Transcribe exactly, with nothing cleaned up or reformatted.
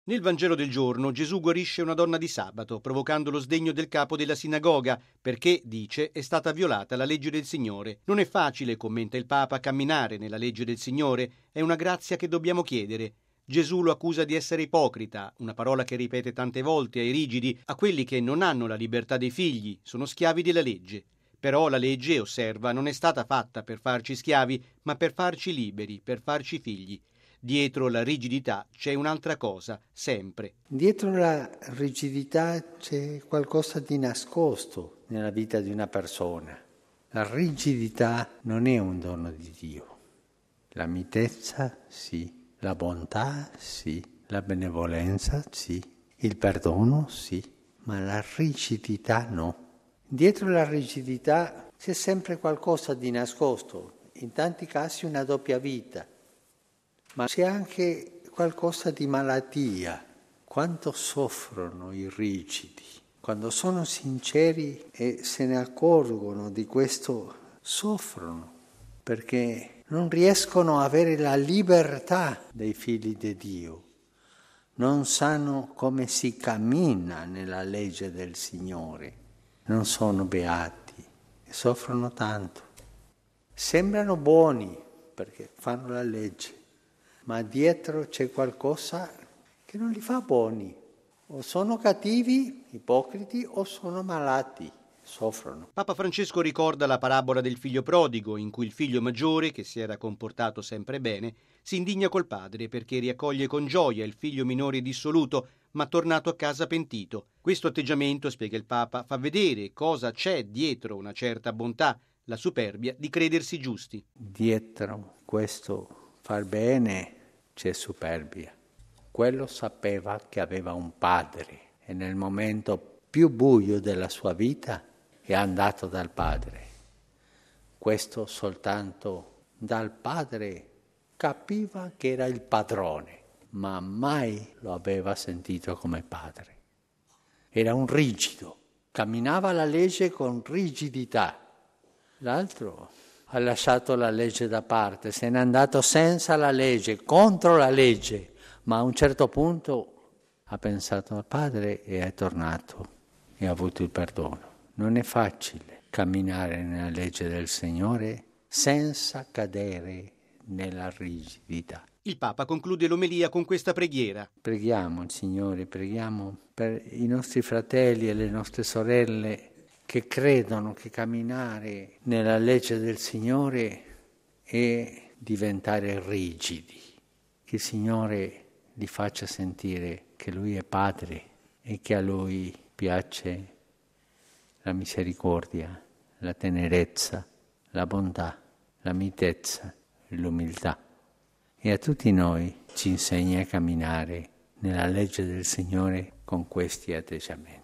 Nel Vangelo del giorno Gesù guarisce una donna di sabato, provocando lo sdegno del capo della sinagoga, perché, dice, è stata violata la legge del Signore. Non è facile, commenta il Papa, camminare nella legge del Signore, è una grazia che dobbiamo chiedere. Gesù lo accusa di essere ipocrita, una parola che ripete tante volte ai rigidi, a quelli che non hanno la libertà dei figli, sono schiavi della legge. Però la legge, osserva, non è stata fatta per farci schiavi, ma per farci liberi, per farci figli. Dietro la rigidità c'è un'altra cosa, sempre. Dietro la rigidità c'è qualcosa di nascosto nella vita di una persona. La rigidità non è un dono di Dio. La mitezza, sì. La bontà, sì. La benevolenza, sì. Il perdono, sì. Ma la rigidità no. Dietro la rigidità c'è sempre qualcosa di nascosto. In tanti casi una doppia vita. Ma c'è anche qualcosa di malattia. Quanto soffrono i rigidi. Quando sono sinceri e se ne accorgono di questo, soffrono, perché non riescono a avere la libertà dei figli di Dio. Non sanno come si cammina nella legge del Signore. Non sono beati e soffrono tanto. Sembrano buoni perché fanno la legge. Ma dietro c'è qualcosa che non li fa buoni. O sono cattivi, ipocriti, o sono malati, soffrono. Papa Francesco ricorda la parabola del figlio prodigo, in cui il figlio maggiore, che si era comportato sempre bene, si indigna col padre perché riaccoglie con gioia il figlio minore dissoluto, ma tornato a casa pentito. Questo atteggiamento, spiega il Papa, fa vedere cosa c'è dietro una certa bontà, la superbia di credersi giusti. Dietro questo far bene c'è superbia. Quello sapeva che aveva un padre e nel momento più buio della sua vita è andato dal padre. Questo soltanto dal padre capiva che era il padrone, ma mai lo aveva sentito come padre. Era un rigido, camminava la legge con rigidità. L'altro ha lasciato la legge da parte, se n'è andato senza la legge, contro la legge, ma a un certo punto ha pensato al padre e è tornato e ha avuto il perdono. Non è facile camminare nella legge del Signore senza cadere nella rigidità. Il Papa conclude l'omelia con questa preghiera. Preghiamo il Signore, preghiamo per i nostri fratelli e le nostre sorelle che credono che camminare nella legge del Signore è diventare rigidi. Che il Signore li faccia sentire che Lui è Padre e che a Lui piace la misericordia, la tenerezza, la bontà, la mitezza e l'umiltà. E a tutti noi ci insegna a camminare nella legge del Signore con questi atteggiamenti.